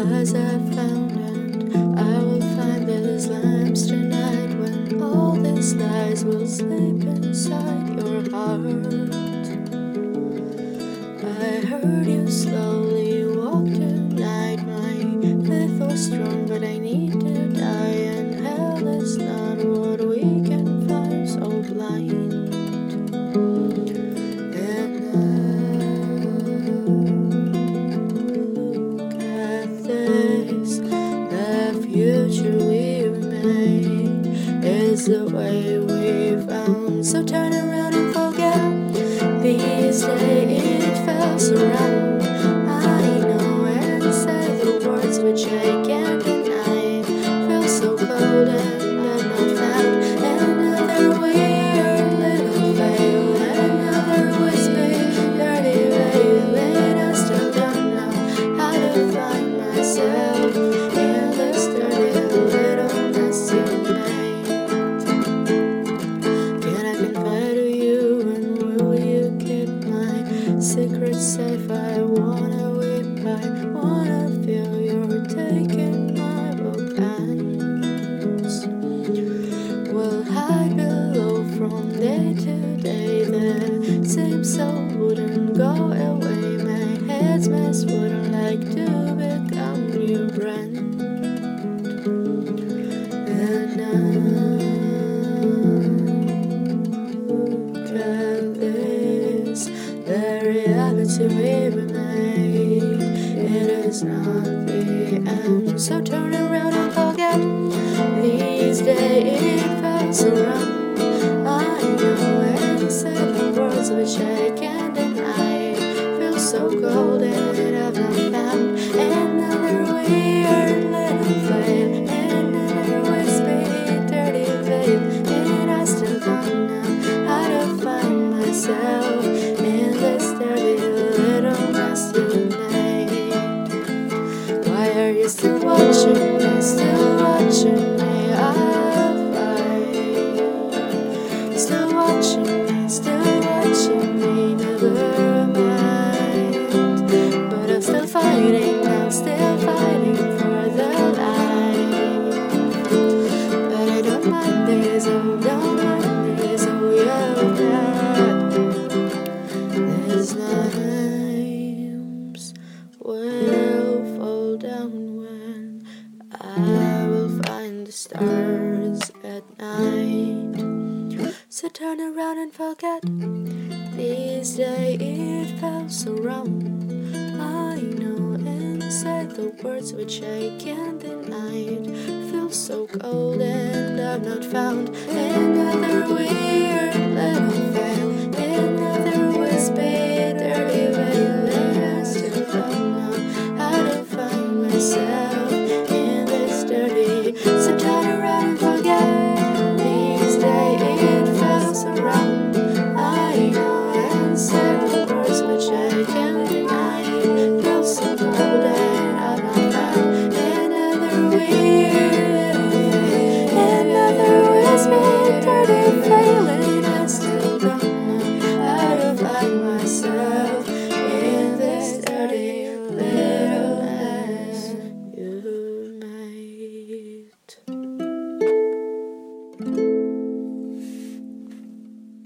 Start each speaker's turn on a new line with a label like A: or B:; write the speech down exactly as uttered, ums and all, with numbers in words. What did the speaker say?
A: lies I found, and I will find these lamps tonight when all these lies will sleep inside your heart. I heard you slowly walk tonight. My faith was strong, but I need to die, and hell is not what we can find, so blind. And look at this, the future we made is the way we found. So turn around and forget these days it felt around. I know and say the words which I can't deny. Feel so cold and I'm not found. Another weird little fail, another wispy, dirty veil, and I still don't know how to find myself in this dirty little mess you made. Can I confide to you, and will you keep my secret safe? I wanna weep, I wanna feel you're taking my book hands. We'll hide below from day to day. The same soul wouldn't go away. My head's mess wouldn't like to become your friend. And now look at this, the reality we made. It is not the end. So turn around and forget these days it felt around. I know and say the words which I can't deny. Feel so cold and I've not found another weird little flame, another wispy, dirty veil, and I still don't know how to find myself in this dirty little mess you made. Why are you still watching me, still watching me? I'll fight. Still watching me, still watching me, never mind. But I'm still fighting, I'm still fighting for the light. But I don't mind this, oh, don't mind this, oh, yeah, that these limes will fall down when I will find the stars at night. So turn around and forget this day it felt so wrong. I know and say the words which I can't deny. It feels so cold and I've not found another weird little veil.